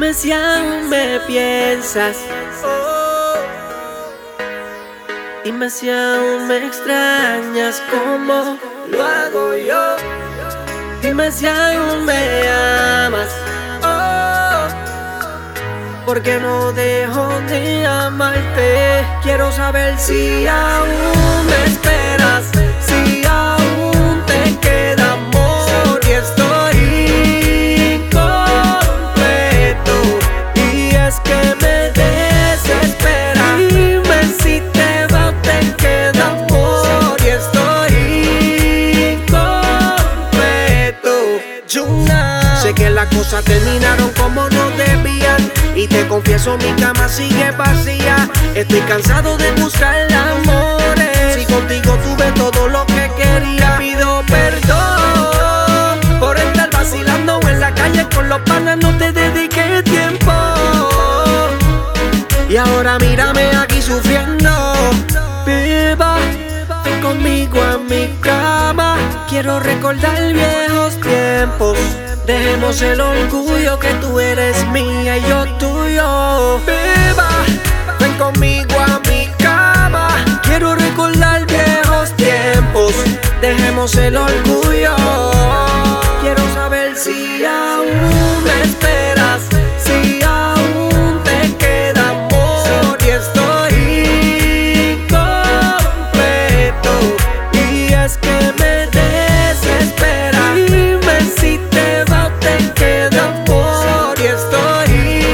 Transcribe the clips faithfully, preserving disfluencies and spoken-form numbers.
Dime si aún me piensas. Dime si aún me extrañas como lo hago yo. Dime si aún me amas. Oh, porque no dejo de amarte. Quiero saber si aún me esperas, si aún te queda amor y estoy incompleto. Y es que me desespera. Dime si te va o te queda amor y estoy incompleto. Yuna. Sé que las cosas terminaron como no debían, y te confieso mi cama sigue vacía. Estoy cansado de buscar amores. Si contigo tuve todo lo que quería, pido perdón por estar vacilando en la calle con los panas. No te dediqué tiempo y ahora mírame aquí sufriendo. Viva, ven conmigo a mi cama. Quiero recordar viejos tiempos. Dejemos el orgullo, que tú eres mía y yo tuyo. Viva, ven conmigo a mi cama. Quiero recordar viejos tiempos. Dejemos el orgullo. Quiero saber si aún me esperas, si aún te queda amor y estoy incompleto. Y es que me desespera. Dime si te va o te queda amor y estoy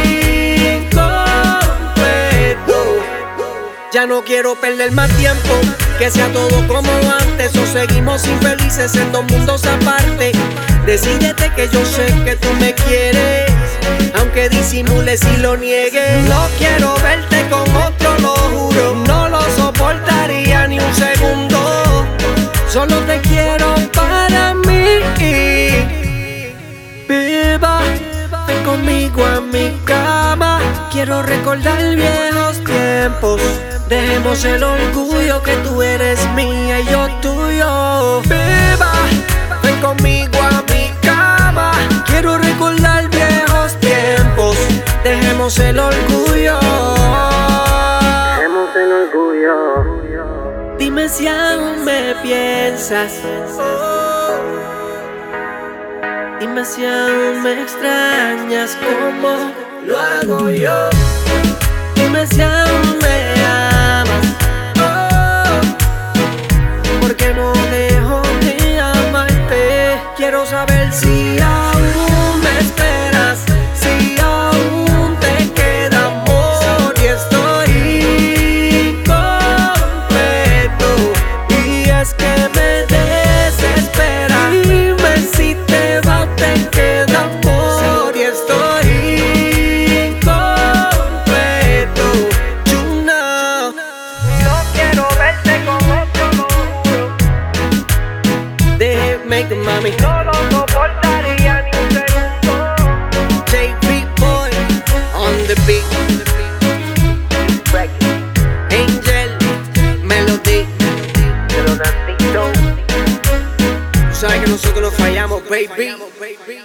incompleto. Ya no quiero perder más tiempo, que sea todo como antes, o seguimos infelices en dos mundos aparte. Decídete, que yo sé que tú me quieres, aunque disimules y lo niegues. No quiero verte con otro, lo juro. No lo soportaría ni un segundo. Solo te quiero para mí. Viva, ven conmigo a mi cama. Quiero recordar viejos tiempos. Dejemos el orgullo, que tú eres mía y yo tuyo. Viva, ven conmigo a mi cama. Quiero recordar viejos tiempos. Dejemos el orgullo. Dejemos el orgullo. Dime si aún me piensas. Dime si aún me extrañas como lo hago yo. Dime si aún me amas. Oh, porque no dejo de amarte. Quiero saber si aún me esperas, si aún te queda amor y estoy incompleto. Y es que me desespera. Dime si te va o te queda amor y estoy incompleto. You know. No quiero verte con otro, lo juro. Deje make the mami. No lo soportaría ni un segundo. J P Boy on the beat. Angel Melody. Pero Nandito. Sabes que nosotros no fallamos, baby.